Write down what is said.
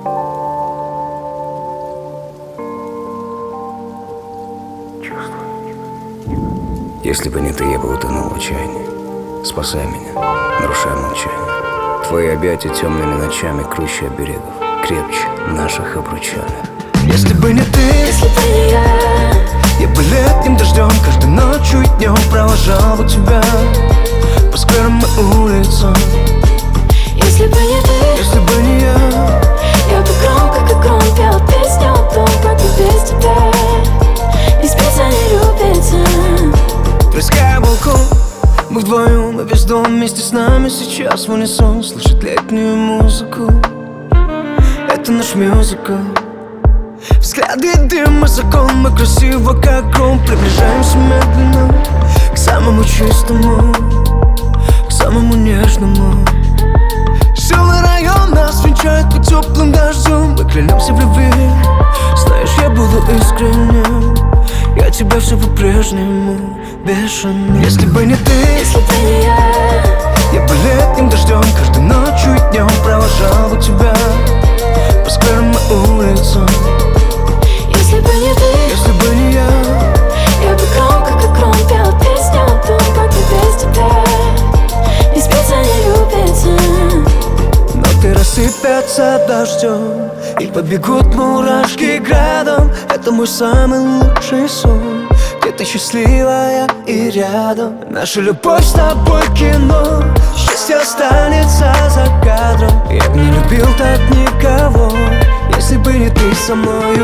Если бы не ты, я бы утонул в отчаянии. Спасай меня, нарушай молчание. Твои объятия темными ночами круче оберегов, крепче наших обручальных. Если бы не ты, если бы не я бы летним дождем каждой ночью и днем провожал бы тебя по скверам и улицам. Если бы не ты, Если бы не я бы громко, как гром, пел песню о том, как и без тебя не спится, не любится. Плеская балкон, мы вдвоем, и весь дом вместе с нами сейчас в унисон слышит летнюю музыку. Это наш мюзикл. Взгляды, дым и закон, мы красиво, как гром, приближаемся медленно к самому чистому, к самому нежному. Шумный район нас венчает под теплым дождем. Мы клянемся в любви, знаешь, я буду искренним. Я тебя все по-прежнему бешеный. Если бы не ты, Если бы не я бы летним дождем каждой ночью и днем провожал бы тебя по скверам и улицам. Если бы не ты, Если бы не я бы громко, как гром, пел песню о том, как и без тебя не спится, не любится. но ты рассыпятся дождем и побегут мурашки градом. Это мой самый лучший сон, где ты счастливая и рядом. Наша любовь с тобой кино, счастье останется за кадром. Я бы не любил так никого, если бы не ты со мною